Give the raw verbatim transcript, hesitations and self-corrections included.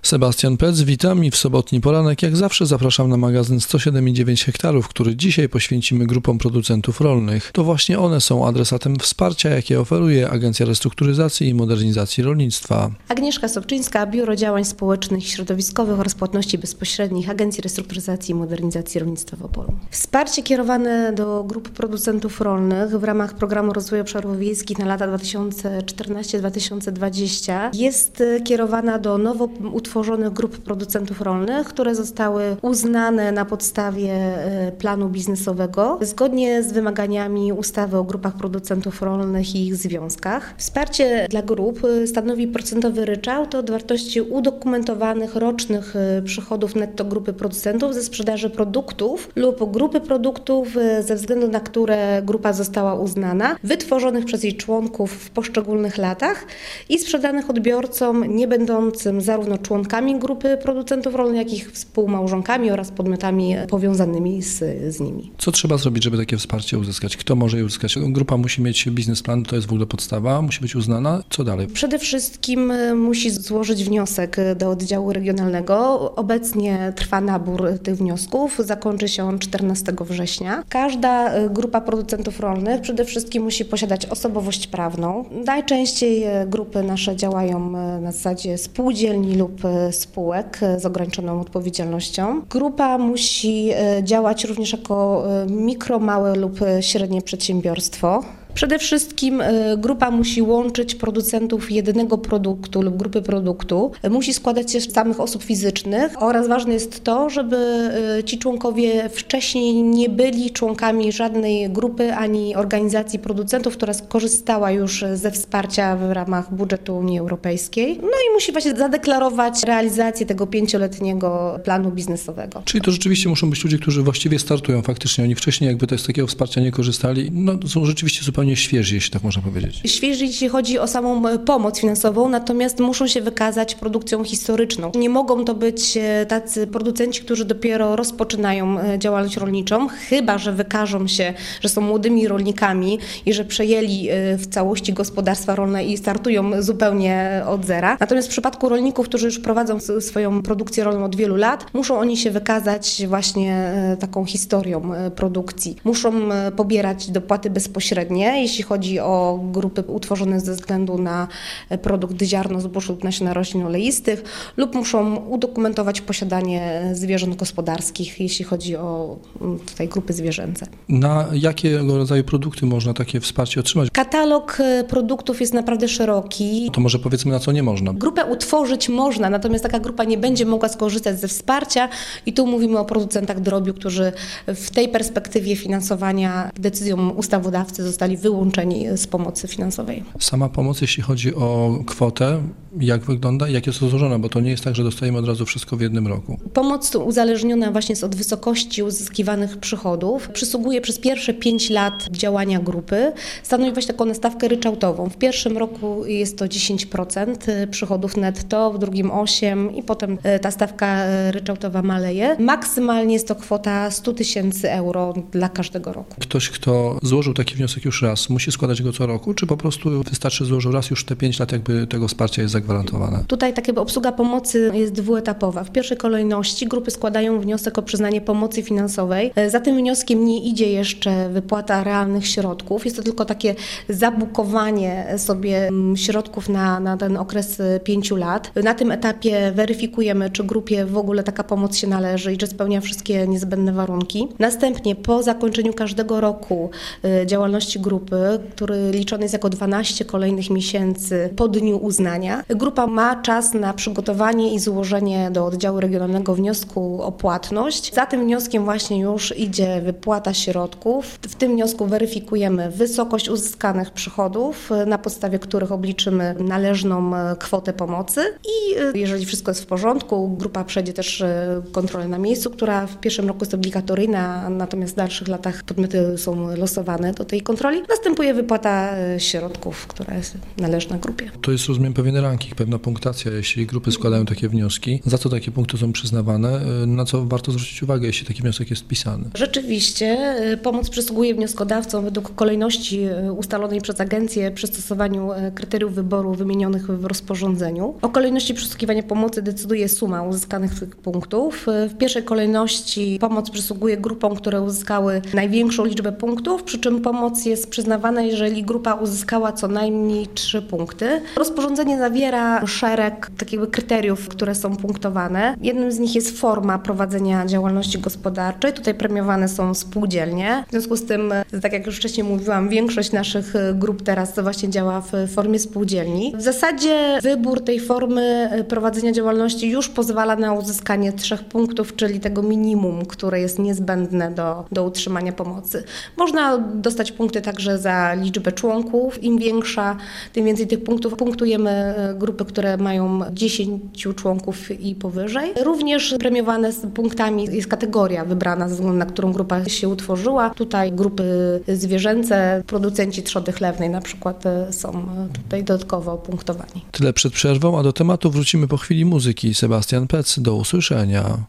Sebastian Pec, witam i w sobotni poranek jak zawsze zapraszam na magazyn sto siedem i dziewięć hektarów, który dzisiaj poświęcimy grupom producentów rolnych. To właśnie one są adresatem wsparcia, jakie oferuje Agencja Restrukturyzacji i Modernizacji Rolnictwa. Agnieszka Sobczyńska, Biuro Działań Społecznych i Środowiskowych oraz Płatności Bezpośrednich Agencji Restrukturyzacji i Modernizacji Rolnictwa w Opolu. Wsparcie kierowane do grup producentów rolnych w ramach Programu Rozwoju Obszarów Wiejskich na lata dwa tysiące czternaście do dwa tysiące dwudziestego jest kierowana do nowo utworzonych grup producentów rolnych, które zostały uznane na podstawie planu biznesowego zgodnie z wymaganiami ustawy o grupach producentów rolnych i ich związkach. Wsparcie dla grup stanowi procentowy ryczałt od wartości udokumentowanych rocznych przychodów netto grupy producentów ze sprzedaży produktów lub grupy produktów, ze względu na które grupa została uznana, wytworzonych przez jej członków w poszczególnych latach i sprzedanych odbiorcom nie będącym zarówno członkami grupy producentów rolnych, jak i ich współmałżonkami oraz podmiotami powiązanymi z, z nimi. Co trzeba zrobić, żeby takie wsparcie uzyskać? Kto może je uzyskać? Grupa musi mieć biznesplan, to jest w ogóle podstawa, musi być uznana. Co dalej? Przede wszystkim musi złożyć wniosek do oddziału regionalnego. Obecnie trwa nabór tych wniosków, zakończy się on czternastego września. Każda grupa producentów rolnych przede wszystkim musi posiadać osobowość prawną. Najczęściej grupy nasze działają na zasadzie spółdzielni lub spółek z ograniczoną odpowiedzialnością. Grupa musi działać również jako mikro, małe lub średnie przedsiębiorstwo. Przede wszystkim grupa musi łączyć producentów jednego produktu lub grupy produktu. Musi składać się z samych osób fizycznych oraz ważne jest to, żeby ci członkowie wcześniej nie byli członkami żadnej grupy ani organizacji producentów, która skorzystała już ze wsparcia w ramach budżetu Unii Europejskiej. No i musi właśnie zadeklarować realizację tego pięcioletniego planu biznesowego. Czyli to rzeczywiście muszą być ludzie, którzy właściwie startują faktycznie. Oni wcześniej jakby z takiego wsparcia nie korzystali. No to są rzeczywiście zupełnie świeży, jeśli tak można powiedzieć. Świeży, jeśli chodzi o samą pomoc finansową, natomiast muszą się wykazać produkcją historyczną. Nie mogą to być tacy producenci, którzy dopiero rozpoczynają działalność rolniczą, chyba że wykażą się, że są młodymi rolnikami i że przejęli w całości gospodarstwa rolne i startują zupełnie od zera. Natomiast w przypadku rolników, którzy już prowadzą swoją produkcję rolną od wielu lat, muszą oni się wykazać właśnie taką historią produkcji. Muszą pobierać dopłaty bezpośrednie, jeśli chodzi o grupy utworzone ze względu na produkt ziarno, zbóż lub nasiona roślin oleistych, lub muszą udokumentować posiadanie zwierząt gospodarskich, jeśli chodzi o tutaj grupy zwierzęce. Na jakiego rodzaju produkty można takie wsparcie otrzymać? Katalog produktów jest naprawdę szeroki. To może powiedzmy, na co nie można. Grupę utworzyć można, natomiast taka grupa nie będzie mogła skorzystać ze wsparcia i tu mówimy o producentach drobiu, którzy w tej perspektywie finansowania decyzją ustawodawcy zostali wyłączeni z pomocy finansowej. Sama pomoc, jeśli chodzi o kwotę, jak wygląda i jak jest rozłożona, bo to nie jest tak, że dostajemy od razu wszystko w jednym roku. Pomoc uzależniona właśnie jest od wysokości uzyskiwanych przychodów. Przysługuje przez pierwsze pięć lat działania grupy. Stanowi właśnie taką stawkę ryczałtową. W pierwszym roku jest to dziesięć procent przychodów netto, w drugim osiem procent i potem ta stawka ryczałtowa maleje. Maksymalnie jest to kwota sto tysięcy euro dla każdego roku. Ktoś, kto złożył taki wniosek już raz, musi składać go co roku, czy po prostu wystarczy złożył raz, już te pięć lat jakby tego wsparcia jest zagwarantowane? Tutaj tak jakby obsługa pomocy jest dwuetapowa. W pierwszej kolejności grupy składają wniosek o przyznanie pomocy finansowej. Za tym wnioskiem nie idzie jeszcze wypłata realnych środków. Jest to tylko takie zabukowanie sobie środków na, na ten okres pięciu lat. Na tym etapie weryfikujemy, czy grupie w ogóle taka pomoc się należy i czy spełnia wszystkie niezbędne warunki. Następnie po zakończeniu każdego roku działalności grupy, który liczony jest jako dwanaście kolejnych miesięcy po dniu uznania, grupa ma czas na przygotowanie i złożenie do oddziału regionalnego wniosku o płatność. Za tym wnioskiem właśnie już idzie wypłata środków. W tym wniosku weryfikujemy wysokość uzyskanych przychodów, na podstawie których obliczymy należną kwotę pomocy i jeżeli wszystko jest w porządku, grupa przejdzie też kontrolę na miejscu, która w pierwszym roku jest obligatoryjna, natomiast w dalszych latach podmioty są losowane do tej kontroli. następuje wypłata środków, która jest należna grupie. To jest, rozumiem, pewien ranking, pewna punktacja, jeśli grupy składają takie wnioski. Za co takie punkty są przyznawane? Na co warto zwrócić uwagę, jeśli taki wniosek jest wpisany? Rzeczywiście pomoc przysługuje wnioskodawcom według kolejności ustalonej przez agencję przy stosowaniu kryteriów wyboru wymienionych w rozporządzeniu. O kolejności przysługiwania pomocy decyduje suma uzyskanych tych punktów. W pierwszej kolejności pomoc przysługuje grupom, które uzyskały największą liczbę punktów, przy czym pomoc jest przyznawana, jeżeli grupa uzyskała co najmniej trzy punkty. Rozporządzenie zawiera szereg takich kryteriów, które są punktowane. Jednym z nich jest forma prowadzenia działalności gospodarczej. Tutaj premiowane są spółdzielnie. W związku z tym, tak jak już wcześniej mówiłam, większość naszych grup teraz właśnie działa w formie spółdzielni. W zasadzie wybór tej formy prowadzenia działalności już pozwala na uzyskanie trzech punktów, czyli tego minimum, które jest niezbędne do, do utrzymania pomocy. Można dostać punkty także za liczbę członków. Im większa, tym więcej tych punktów. Punktujemy grupy, które mają dziesięciu członków i powyżej. Również premiowane z punktami jest kategoria wybrana, ze względu na którą grupa się utworzyła. Tutaj grupy zwierzęce, producenci trzody chlewnej na przykład są tutaj dodatkowo punktowani. Tyle przed przerwą, a do tematu wrócimy po chwili muzyki. Sebastian Pec, do usłyszenia.